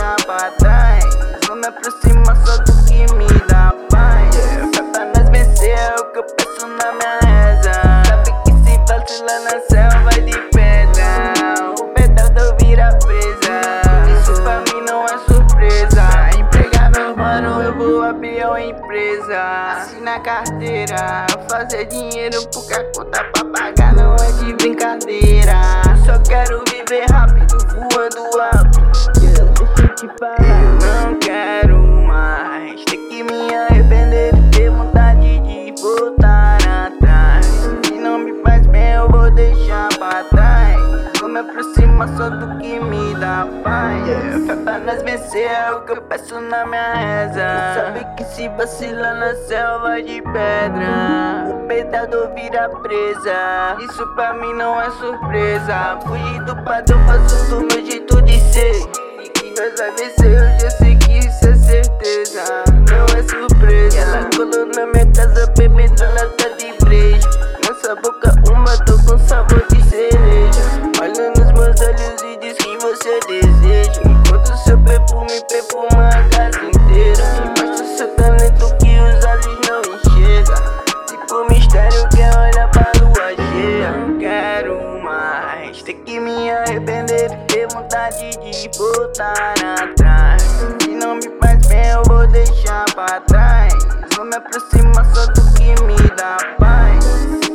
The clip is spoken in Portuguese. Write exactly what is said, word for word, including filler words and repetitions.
deixar pra trás. Vou me aproximar só do que me dá paz. Fé pra nós vencer é o que eu peço na minha reza. Sabe que se vacilar na selva de pedra, o pedaço vira presa. Isso pra mim não é surpresa. Empregar meu mano, eu vou abrir uma empresa. Assinar carteira, fazer dinheiro porque a conta pra pagar não é de brincadeira. Só quero viver rápido, voando alto. Deixa eu te falar, eu não quero mais ter que me arrepender e ter vontade de voltar atrás. Se não me faz bem eu vou deixar pra trás. Vou me aproximar só do que me dá paz. Fé pra nós vencer é o que eu peço na minha reza. Sabe que se vacilar na selva de pedra, o pedaço vira presa. Isso pra mim não é surpresa. Fugir do padrão, faço do meu jeito de ser. E que nós vai vencer, eu já sei que isso é certeza. Não é surpresa. Ela colou na minha casa bebendo lata de breja. Nossa boca uma, tô com sabor de cereja. Olha nos meus olhos e diz que você deseja. Enquanto seu perfume perfuma a casa inteira. E mostra seu talento que os olhos não enxergam. Tipo mistério que olha pra lua cheia. Não quero mais ter que me arrepender e ter vontade de voltar atrás. Se não me faz bem eu vou deixar pra trás. Vou me aproximar só do que me dá paz.